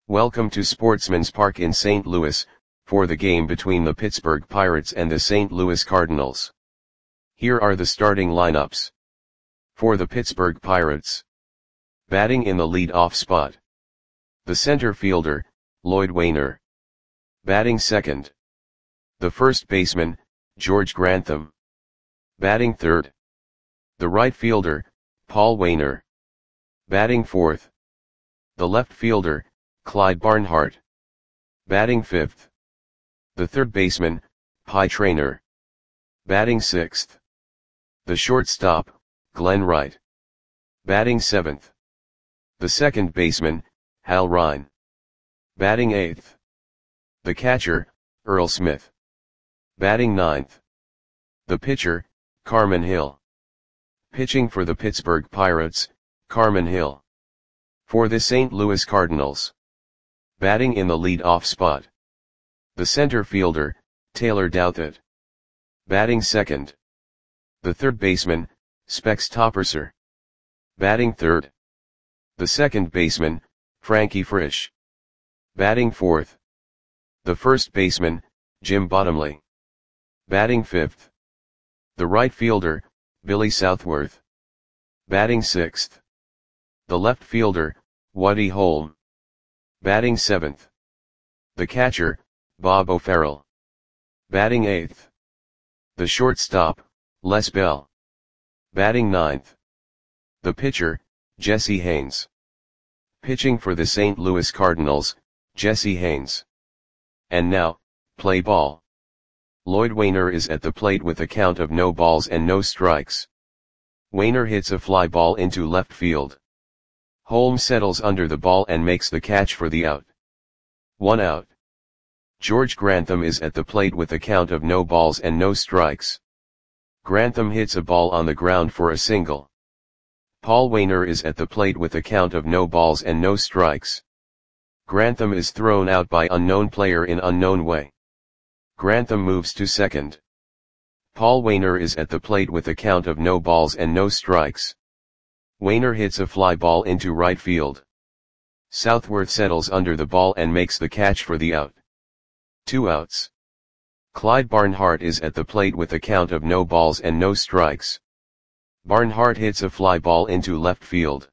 Welcome to Sportsman's Park in St. Louis, for the game between the Pittsburgh Pirates and the St. Louis Cardinals. Here are the starting lineups. For the Pittsburgh Pirates. Batting in the lead-off spot. The center fielder, Lloyd Waner. Batting second. The first baseman, George Grantham. Batting third. The right fielder, Paul Waner. Batting fourth. The left fielder, Clyde Barnhart. Batting fifth. The third baseman, Pie Traynor. Batting sixth. The shortstop, Glenn Wright. Batting seventh. The second baseman, Hal Ryan. Batting eighth. The catcher, Earl Smith. Batting ninth. The pitcher, Carmen Hill. Pitching for the Pittsburgh Pirates, Carmen Hill. For the St. Louis Cardinals. Batting in the lead-off spot. The center fielder, Taylor Douthit. Batting second. The third baseman, Specs Topperser. Batting third. The second baseman, Frankie Frisch. Batting fourth. The first baseman, Jim Bottomley. Batting fifth. The right fielder, Billy Southworth. Batting sixth. The left fielder, Woody Holm. Batting seventh. The catcher, Bob O'Farrell. Batting eighth. The shortstop, Les Bell. Batting ninth. The pitcher, Jesse Haynes. Pitching for the St. Louis Cardinals, Jesse Haynes. And now, play ball. Lloyd Waner is at the plate with a count of no balls and no strikes. Waner hits a fly ball into left field. Holmes settles under the ball and makes the catch for the out. 1 out. George Grantham is at the plate with a count of no balls and no strikes. Grantham hits a ball on the ground for a single. Paul Waner is at the plate with a count of no balls and no strikes. Grantham is thrown out by unknown player in unknown way. Grantham moves to second. Paul Waner is at the plate with a count of no balls and no strikes. Waner hits a fly ball into right field. Southworth settles under the ball and makes the catch for the out. 2 outs. Clyde Barnhart is at the plate with a count of no balls and no strikes. Barnhart hits a fly ball into left field.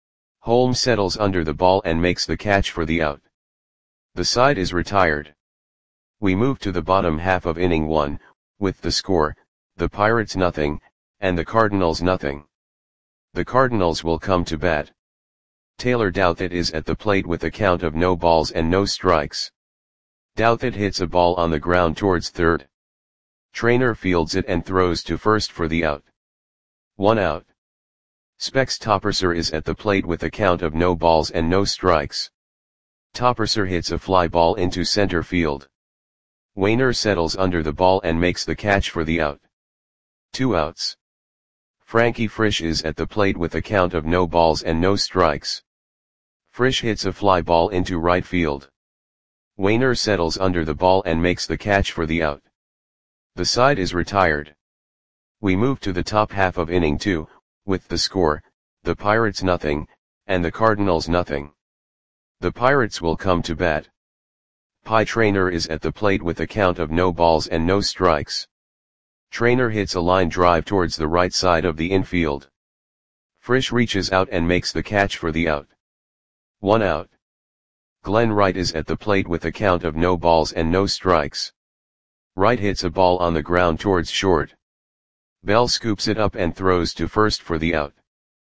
Holmes settles under the ball and makes the catch for the out. The side is retired. We move to the bottom half of inning 1, with the score, the Pirates nothing, and the Cardinals nothing. The Cardinals will come to bat. Taylor Douthit is at the plate with a count of no balls and no strikes. Douthit hits a ball on the ground towards third. Traynor fields it and throws to first for the out. 1 out. Specs Topperser is at the plate with a count of no balls and no strikes. Topperser hits a fly ball into center field. Waner settles under the ball and makes the catch for the out. 2 outs. Frankie Frisch is at the plate with a count of no balls and no strikes. Frisch hits a fly ball into right field. Waner settles under the ball and makes the catch for the out. The side is retired. We move to the top half of inning 2, with the score, the Pirates nothing, and the Cardinals nothing. The Pirates will come to bat. Pie Traynor is at the plate with a count of no balls and no strikes. Traynor hits a line drive towards the right side of the infield. Frisch reaches out and makes the catch for the out. 1 out. Glenn Wright is at the plate with a count of no balls and no strikes. Wright hits a ball on the ground towards short. Bell scoops it up and throws to first for the out.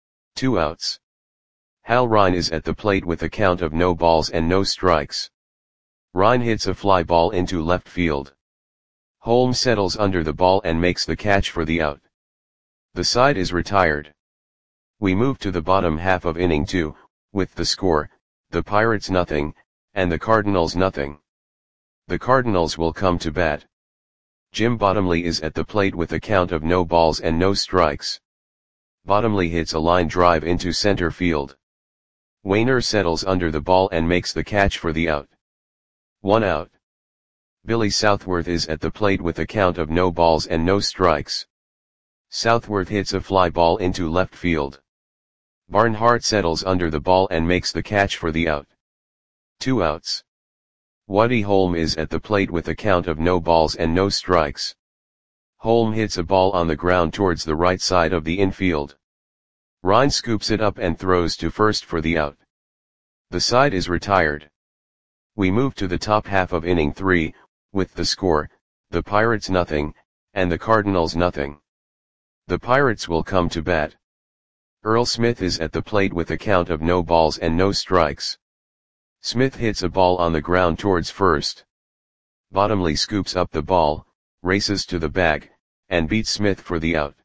2 outs. Hal Ryan is at the plate with a count of no balls and no strikes. Ryan hits a fly ball into left field. Holmes settles under the ball and makes the catch for the out. The side is retired. We move to the bottom half of inning 2, with the score, the Pirates nothing, and the Cardinals nothing. The Cardinals will come to bat. Jim Bottomley is at the plate with a count of no balls and no strikes. Bottomley hits a line drive into center field. Waner settles under the ball and makes the catch for the out. 1 out. Billy Southworth is at the plate with a count of no balls and no strikes. Southworth hits a fly ball into left field. Barnhart settles under the ball and makes the catch for the out. 2 outs. Woody Holm is at the plate with a count of no balls and no strikes. Holm hits a ball on the ground towards the right side of the infield. Ryan scoops it up and throws to first for the out. The side is retired. We move to the top half of inning 3, with the score, the Pirates nothing, and the Cardinals nothing. The Pirates will come to bat. Earl Smith is at the plate with a count of no balls and no strikes. Smith hits a ball on the ground towards first. Bottomley scoops up the ball, races to the bag, and beats Smith for the out.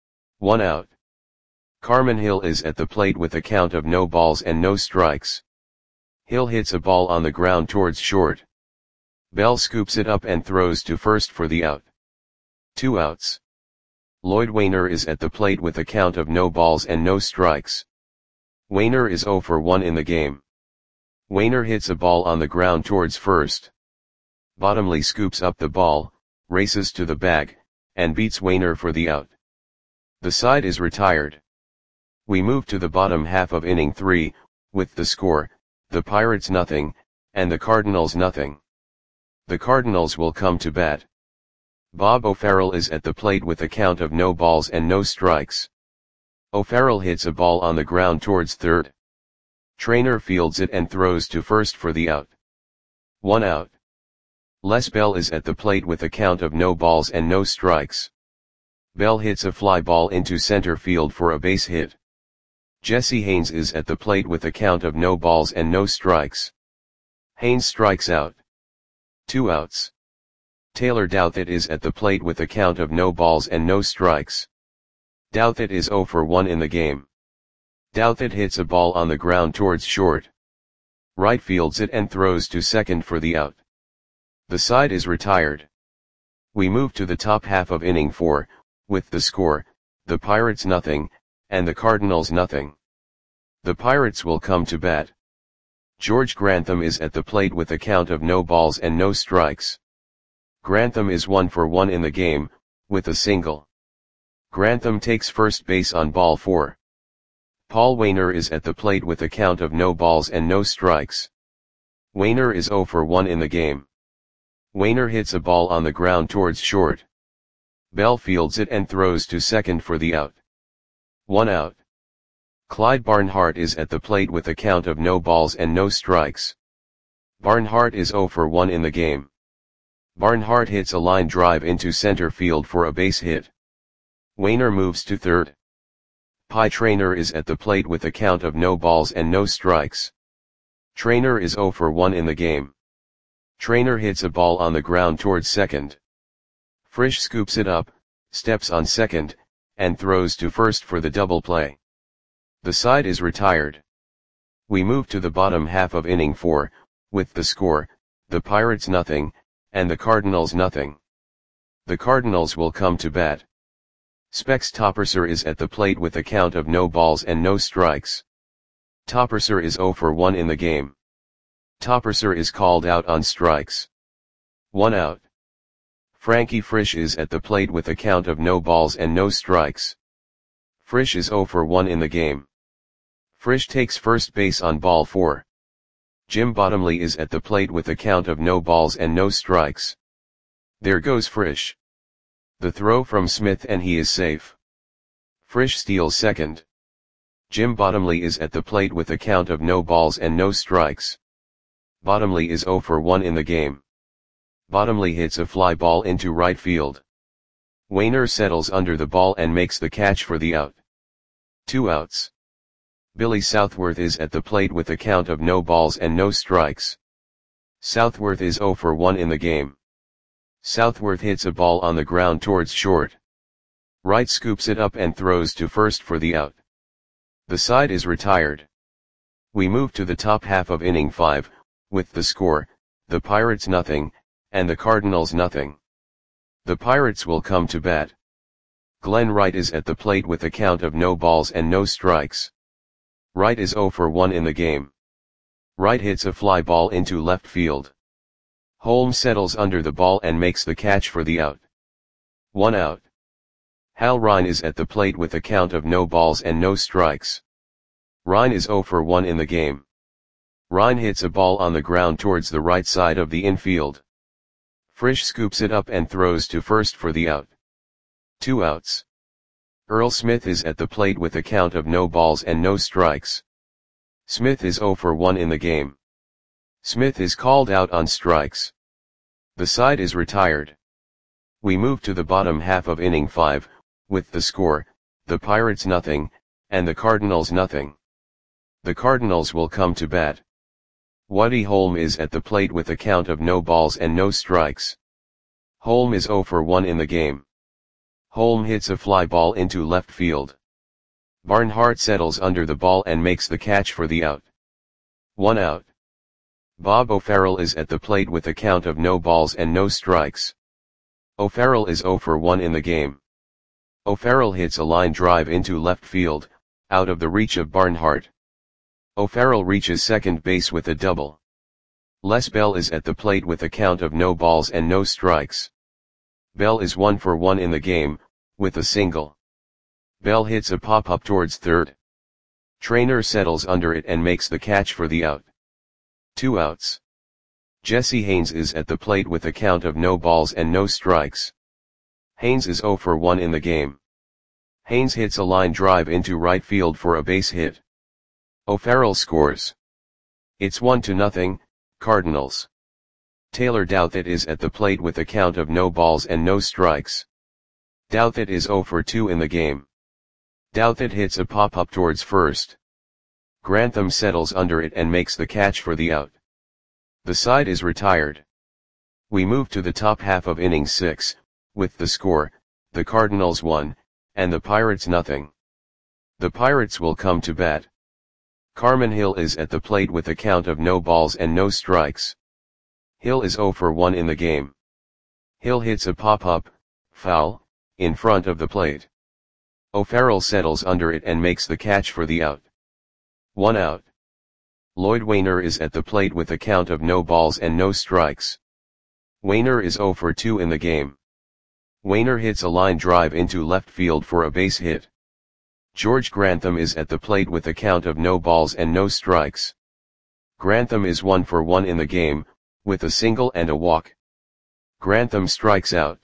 1 out. Carmen Hill is at the plate with a count of no balls and no strikes. Hill hits a ball on the ground towards short. Bell scoops it up and throws to first for the out. 2 outs. Lloyd Wainer is at the plate with a count of no balls and no strikes. Wainer is 0 for 1 in the game. Wainer hits a ball on the ground towards first. Bottomley scoops up the ball, races to the bag, and beats Wainer for the out. The side is retired. We move to the bottom half of inning 3, with the score, the Pirates nothing, and the Cardinals nothing. The Cardinals will come to bat. Bob O'Farrell is at the plate with a count of no balls and no strikes. O'Farrell hits a ball on the ground towards third. Trainer fields it and throws to first for the out. 1 out. Les Bell is at the plate with a count of no balls and no strikes. Bell hits a fly ball into center field for a base hit. Jesse Haynes is at the plate with a count of no balls and no strikes. Haynes strikes out. 2 outs. Taylor Douthit is at the plate with a count of no balls and no strikes. Douthit is 0 for 1 in the game. Douthit hits a ball on the ground towards short. Right fields it and throws to second for the out. The side is retired. We move to the top half of inning 4, with the score, the Pirates nothing, and the Cardinals nothing. The Pirates will come to bat. George Grantham is at the plate with a count of no balls and no strikes. Grantham is 1 for 1 in the game, with a single. Grantham takes first base on ball 4. Paul Wainer is at the plate with a count of no balls and no strikes. Wainer is 0 for 1 in the game. Wainer hits a ball on the ground towards short. Bell fields it and throws to second for the out. 1 out. Clyde Barnhart is at the plate with a count of no balls and no strikes. Barnhart is 0 for 1 in the game. Barnhart hits a line drive into center field for a base hit. Wainer moves to third. Pie Traynor is at the plate with a count of no balls and no strikes. Traynor is 0 for 1 in the game. Traynor hits a ball on the ground towards second. Frisch scoops it up, steps on second, and throws to first for the double play. The side is retired. We move to the bottom half of inning 4, with the score, the Pirates nothing, and the Cardinals nothing. The Cardinals will come to bat. Specs Topperser is at the plate with a count of no balls and no strikes. Topperser is 0 for 1 in the game. Topperser is called out on strikes. 1 out. Frankie Frisch is at the plate with a count of no balls and no strikes. Frisch is 0 for 1 in the game. Frisch takes first base on ball 4. Jim Bottomley is at the plate with a count of no balls and no strikes. There goes Frisch. The throw from Smith and he is safe. Frisch steals second. Jim Bottomley is at the plate with a count of no balls and no strikes. Bottomley is 0 for 1 in the game. Bottomley hits a fly ball into right field. Wainer settles under the ball and makes the catch for the out. 2 outs. Billy Southworth is at the plate with a count of no balls and no strikes. Southworth is 0 for 1 in the game. Southworth hits a ball on the ground towards short. Wright scoops it up and throws to first for the out. The side is retired. We move to the top half of inning 5, with the score, the Pirates nothing, and the Cardinals nothing. The Pirates will come to bat. Glenn Wright is at the plate with a count of no balls and no strikes. Wright is 0 for 1 in the game. Wright hits a fly ball into left field. Holmes settles under the ball and makes the catch for the out. 1 out. Hal Rine is at the plate with a count of no balls and no strikes. Rine is 0 for 1 in the game. Ryan hits a ball on the ground towards the right side of the infield. Frisch scoops it up and throws to first for the out. 2 outs. Earl Smith is at the plate with a count of no balls and no strikes. Smith is 0 for 1 in the game. Smith is called out on strikes. The side is retired. We move to the bottom half of inning 5, with the score, the Pirates nothing, and the Cardinals nothing. The Cardinals will come to bat. Woody Holm is at the plate with a count of no balls and no strikes. Holm is 0 for 1 in the game. Holm hits a fly ball into left field. Barnhart settles under the ball and makes the catch for the out. 1 out. Bob O'Farrell is at the plate with a count of no balls and no strikes. O'Farrell is 0 for 1 in the game. O'Farrell hits a line drive into left field, out of the reach of Barnhart. O'Farrell reaches second base with a double. Les Bell is at the plate with a count of no balls and no strikes. Bell is 1 for 1 in the game, with a single. Bell hits a pop-up towards third. Trainer settles under it and makes the catch for the out. 2 outs. Jesse Haynes is at the plate with a count of no balls and no strikes. Haynes is 0 for 1 in the game. Haynes hits a line drive into right field for a base hit. O'Farrell scores. It's 1-0, Cardinals. Taylor Douthit is at the plate with a count of no balls and no strikes. Douthit is 0 for 2 in the game. Douthit hits a pop-up towards first. Grantham settles under it and makes the catch for the out. The side is retired. We move to the top half of inning 6, with the score, the Cardinals 1, and the Pirates nothing. The Pirates will come to bat. Carmen Hill is at the plate with a count of no balls and no strikes. Hill is 0 for 1 in the game. Hill hits a pop-up, foul, in front of the plate. O'Farrell settles under it and makes the catch for the out. 1 out. Lloyd Wainer is at the plate with a count of no balls and no strikes. Wainer is 0 for 2 in the game. Wainer hits a line drive into left field for a base hit. George Grantham is at the plate with a count of no balls and no strikes. Grantham is 1 for 1 in the game, with a single and a walk. Grantham strikes out.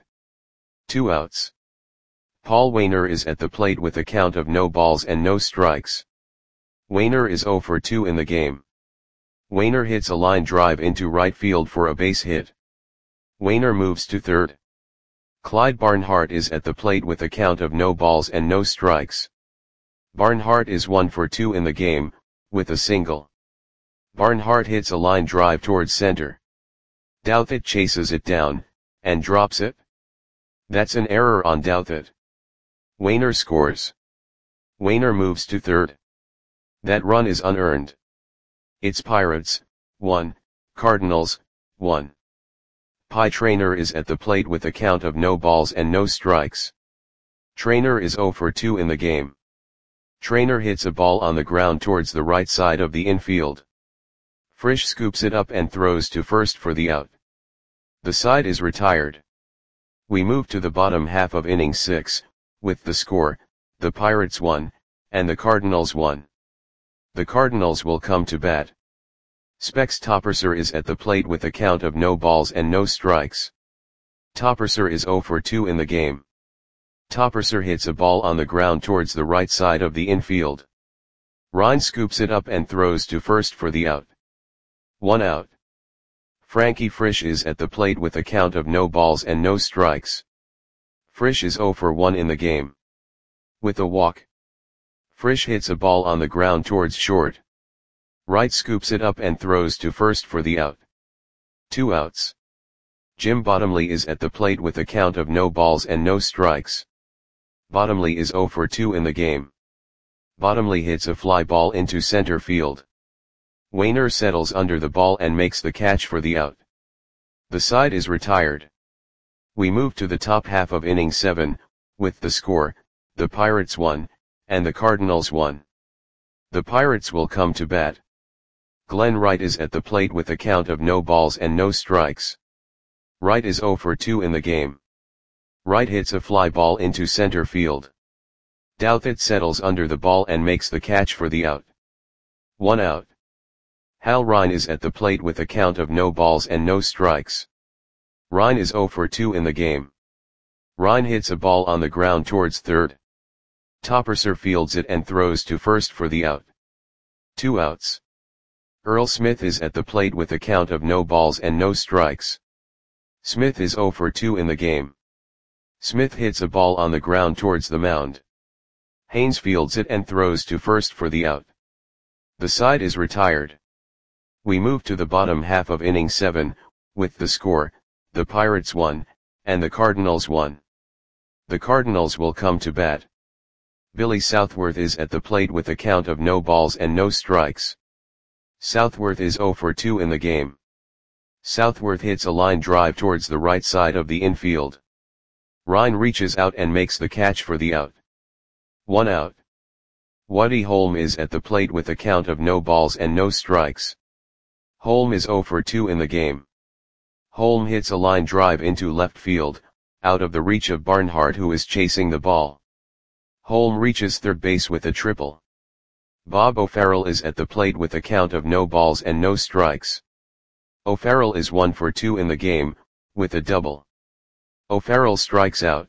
2 outs. Paul Wainer is at the plate with a count of no balls and no strikes. Wainer is 0 for 2 in the game. Wainer hits a line drive into right field for a base hit. Wainer moves to third. Clyde Barnhart is at the plate with a count of no balls and no strikes. Barnhart is 1 for 2 in the game, with a single. Barnhart hits a line drive towards center. Douthit chases it down, and drops it. That's an error on Douthit. Wainer scores. Wainer moves to third. That run is unearned. It's Pirates, 1, Cardinals, 1. Pie Trainer is at the plate with a count of no balls and no strikes. Trainer is 0 for 2 in the game. Trainer hits a ball on the ground towards the right side of the infield. Frisch scoops it up and throws to first for the out. The side is retired. We move to the bottom half of inning 6, with the score, the Pirates 1, and the Cardinals 1. The Cardinals will come to bat. Specs Topperser is at the plate with a count of no balls and no strikes. Topperser is 0 for 2 in the game. Topperser hits a ball on the ground towards the right side of the infield. Ryan scoops it up and throws to first for the out. 1 out. Frankie Frisch is at the plate with a count of no balls and no strikes. Frisch is 0 for 1 in the game. With a walk. Frisch hits a ball on the ground towards short. Wright scoops it up and throws to first for the out. 2 outs. Jim Bottomley is at the plate with a count of no balls and no strikes. Bottomley is 0 for 2 in the game. Bottomley hits a fly ball into center field. Wainer settles under the ball and makes the catch for the out. The side is retired. We move to the top half of inning 7, with the score, the Pirates 1, and the Cardinals 1. The Pirates will come to bat. Glenn Wright is at the plate with a count of no balls and no strikes. Wright is 0 for 2 in the game. Wright hits a fly ball into center field. Douthit settles under the ball and makes the catch for the out. 1 out. Hal Rine is at the plate with a count of no balls and no strikes. Rine is 0 for 2 in the game. Rine hits a ball on the ground towards third. Topperser fields it and throws to first for the out. 2 outs. Earl Smith is at the plate with a count of no balls and no strikes. Smith is 0 for 2 in the game. Smith hits a ball on the ground towards the mound. Haynes fields it and throws to first for the out. The side is retired. We move to the bottom half of inning 7, with the score, the Pirates 1, and the Cardinals 1. The Cardinals will come to bat. Billy Southworth is at the plate with a count of no balls and no strikes. Southworth is 0 for 2 in the game. Southworth hits a line drive towards the right side of the infield. Rine reaches out and makes the catch for the out. 1 out. Woody Holm is at the plate with a count of no balls and no strikes. Holm is 0 for 2 in the game. Holm hits a line drive into left field, out of the reach of Barnhart, who is chasing the ball. Holm reaches third base with a triple. Bob O'Farrell is at the plate with a count of no balls and no strikes. O'Farrell is 1 for 2 in the game, with a double. O'Farrell strikes out.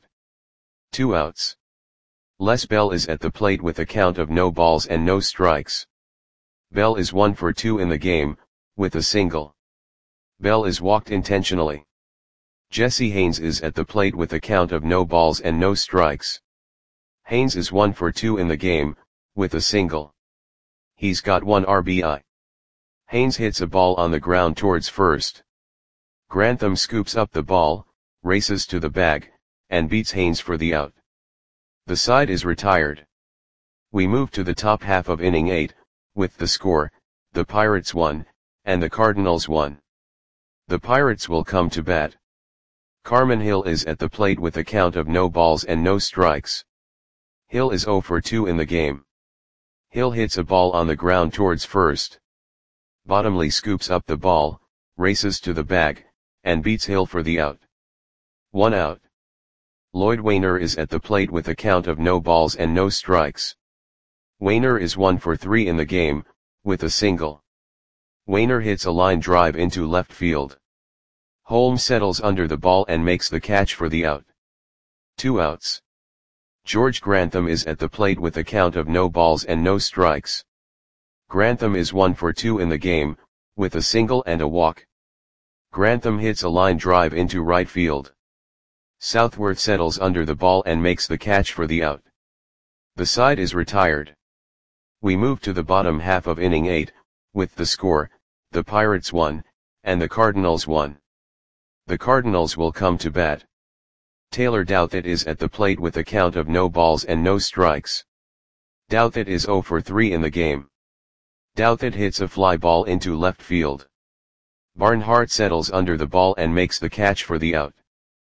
2 outs. Les Bell is at the plate with a count of no balls and no strikes. Bell is 1 for 2 in the game, with a single. Bell is walked intentionally. Jesse Haynes is at the plate with a count of no balls and no strikes. Haynes is 1 for 2 in the game, with a single. He's got 1 RBI. Haynes hits a ball on the ground towards first. Grantham scoops up the ball, races to the bag, and beats Haynes for the out. The side is retired. We move to the top half of inning 8, with the score, the Pirates 1, and the Cardinals 1. The Pirates will come to bat. Carmen Hill is at the plate with a count of no balls and no strikes. Hill is 0 for 2 in the game. Hill hits a ball on the ground towards first. Bottomley scoops up the ball, races to the bag, and beats Hill for the out. 1 out. Lloyd Wainer is at the plate with a count of no balls and no strikes. Wainer is 1 for 3 in the game, with a single. Wainer hits a line drive into left field. Holmes settles under the ball and makes the catch for the out. 2 outs. George Grantham is at the plate with a count of no balls and no strikes. Grantham is 1 for 2 in the game, with a single and a walk. Grantham hits a line drive into right field. Southworth settles under the ball and makes the catch for the out. The side is retired. We move to the bottom half of inning 8, with the score, the Pirates 1, and the Cardinals 1. The Cardinals will come to bat. Taylor Douthit is at the plate with a count of no balls and no strikes. Douthit is 0 for 3 in the game. Douthit hits a fly ball into left field. Barnhart settles under the ball and makes the catch for the out.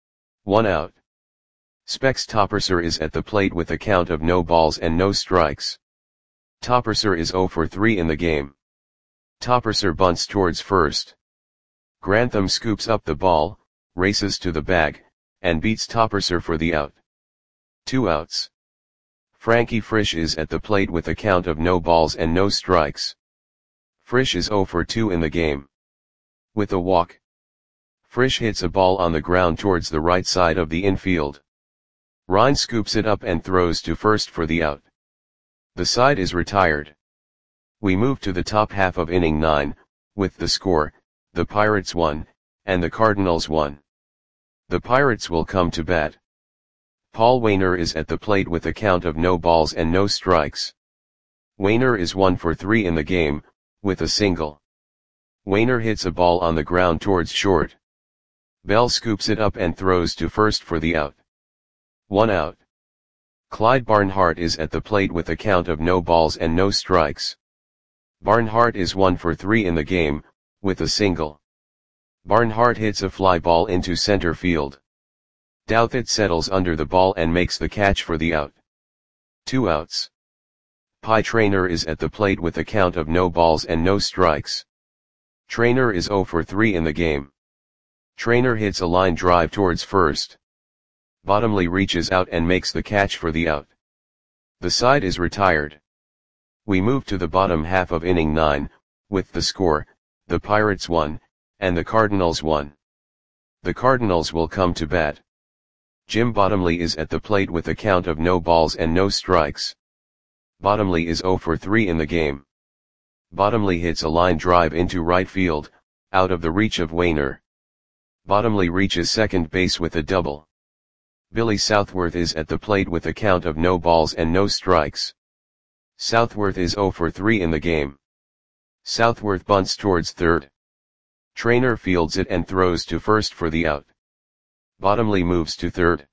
1 out. Specs Topperser is at the plate with a count of no balls and no strikes. Topperser is 0 for 3 in the game. Topperser bunts towards first. Grantham scoops up the ball, races to the bag, and beats Topperser for the out. 2 outs. Frankie Frisch is at the plate with a count of no balls and no strikes. Frisch is 0 for 2 in the game. With a walk. Frisch hits a ball on the ground towards the right side of the infield. Rine scoops it up and throws to first for the out. The side is retired. We move to the top half of inning 9, with the score, the Pirates 1, and the Cardinals 1. The Pirates will come to bat. Paul Wainer is at the plate with a count of no balls and no strikes. Wainer is 1 for 3 in the game, with a single. Wainer hits a ball on the ground towards short. Bell scoops it up and throws to first for the out. 1 out. Clyde Barnhart is at the plate with a count of no balls and no strikes. Barnhart is 1 for 3 in the game, with a single. Barnhart hits a fly ball into center field. Douthit settles under the ball and makes the catch for the out. 2 outs. Pie Traynor is at the plate with a count of no balls and no strikes. Traynor is 0 for 3 in the game. Traynor hits a line drive towards first. Bottomley reaches out and makes the catch for the out. The side is retired. We move to the bottom half of inning 9, With the score, the Pirates won, and the Cardinals won. The Cardinals will come to bat. Jim Bottomley is at the plate with a count of no balls and no strikes. Bottomley is 0 for 3 in the game. Bottomley hits a line drive into right field, out of the reach of Wainer. Bottomley reaches second base with a double. Billy Southworth is at the plate with a count of no balls and no strikes. Southworth is 0 for 3 in the game. Southworth bunts towards third. Trainer fields it and throws to first for the out. Bottomley moves to third.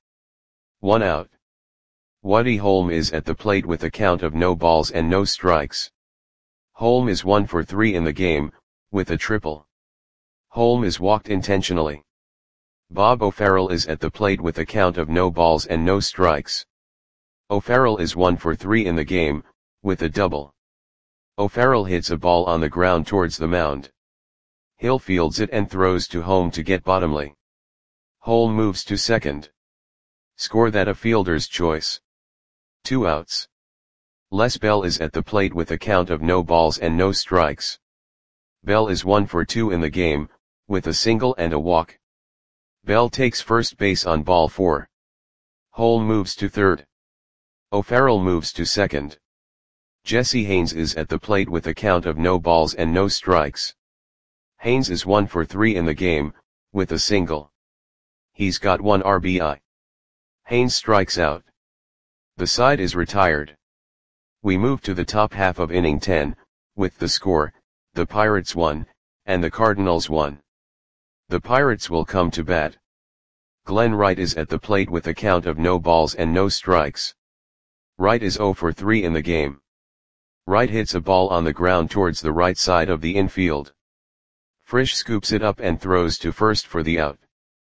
1 out. Woody Holm is at the plate with a count of no balls and no strikes. Holm is 1 for 3 in the game, with a triple. Holm is walked intentionally. Bob O'Farrell is at the plate with a count of no balls and no strikes. O'Farrell is 1 for 3 in the game, with a double. O'Farrell hits a ball on the ground towards the mound. Hill fields it and throws to home to get Bottomley. Holm moves to second. Score that a fielder's choice. 2 outs. Les Bell is at the plate with a count of no balls and no strikes. Bell is 1 for 2 in the game, with a single and a walk. Bell takes first base on ball 4. Holm moves to third. O'Farrell moves to second. Jesse Haynes is at the plate with a count of no balls and no strikes. Haynes is 1 for 3 in the game, with a single. He's got 1 RBI. Haynes strikes out. The side is retired. We move to the top half of inning 10, with the score, the Pirates won, and the Cardinals won. The Pirates will come to bat. Glenn Wright is at the plate with a count of no balls and no strikes. Wright is 0 for 3 in the game. Wright hits a ball on the ground towards the right side of the infield. Frisch scoops it up and throws to first for the out.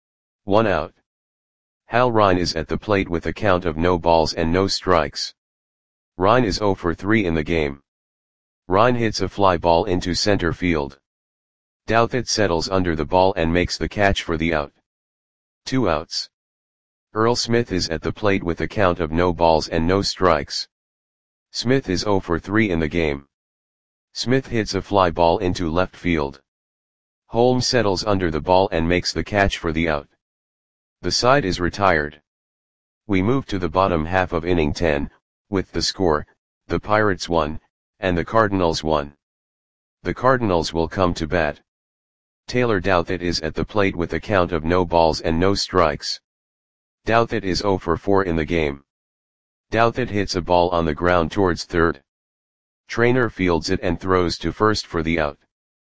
1 out. Hal Rine is at the plate with a count of no balls and no strikes. Rine is 0 for 3 in the game. Rine hits a fly ball into center field. Douthit settles under the ball and makes the catch for the out. 2 outs. Earl Smith is at the plate with a count of no balls and no strikes. Smith is 0 for 3 in the game. Smith hits a fly ball into left field. Holmes settles under the ball and makes the catch for the out. The side is retired. We move to the bottom half of inning 10, with the score, the Pirates won, and the Cardinals won. The Cardinals will come to bat. Taylor Douthit is at the plate with a count of no balls and no strikes. Douthit is 0 for 4 in the game. Douthit hits a ball on the ground towards third. Trainer fields it and throws to first for the out.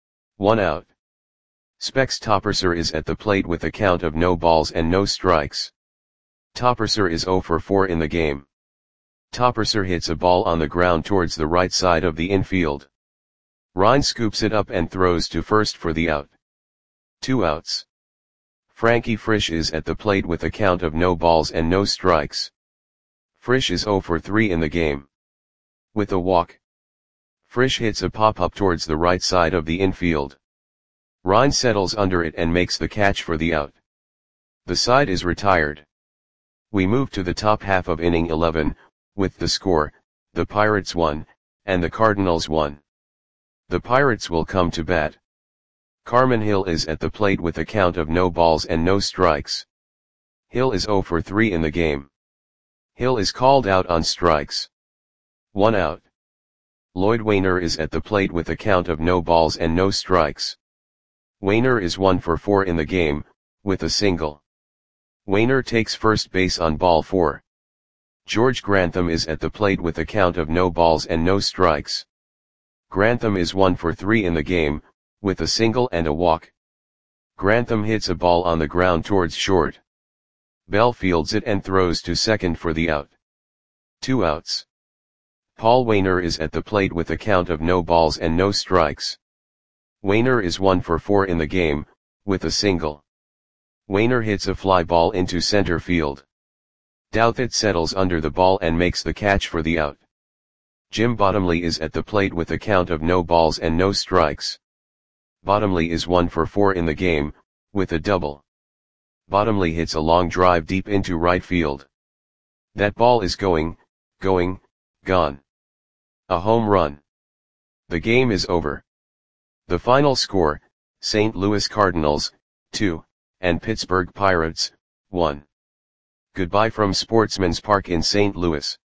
1 out. Specs Topperser is at the plate with a count of no balls and no strikes. Topperser is 0 for 4 in the game. Topperser hits a ball on the ground towards the right side of the infield. Rine scoops it up and throws to first for the out. 2 outs. Frankie Frisch is at the plate with a count of no balls and no strikes. Frisch is 0 for 3 in the game. With a walk. Frisch hits a pop-up towards the right side of the infield. Rine settles under it and makes the catch for the out. The side is retired. We move to the top half of inning 11, with the score, the Pirates won, and the Cardinals won. The Pirates will come to bat. Carmen Hill is at the plate with a count of no balls and no strikes. Hill is 0 for 3 in the game. Hill is called out on strikes. 1 out. Lloyd Wainer is at the plate with a count of no balls and no strikes. Wainer is 1 for 4 in the game, with a single. Wainer takes first base on ball 4. George Grantham is at the plate with a count of no balls and no strikes. Grantham is 1 for 3 in the game, with a single and a walk. Grantham hits a ball on the ground towards short. Bell fields it and throws to second for the out. 2 outs. Paul Wainer is at the plate with a count of no balls and no strikes. Wainer is 1 for 4 in the game, with a single. Wainer hits a fly ball into center field. Douthit settles under the ball and makes the catch for the out. Jim Bottomley is at the plate with a count of no balls and no strikes. Bottomley is 1 for 4 in the game, with a double. Bottomley hits a long drive deep into right field. That ball is gone. A home run. The game is over. The final score, St. Louis Cardinals, 2, and Pittsburgh Pirates, 1. Goodbye from Sportsman's Park in St. Louis.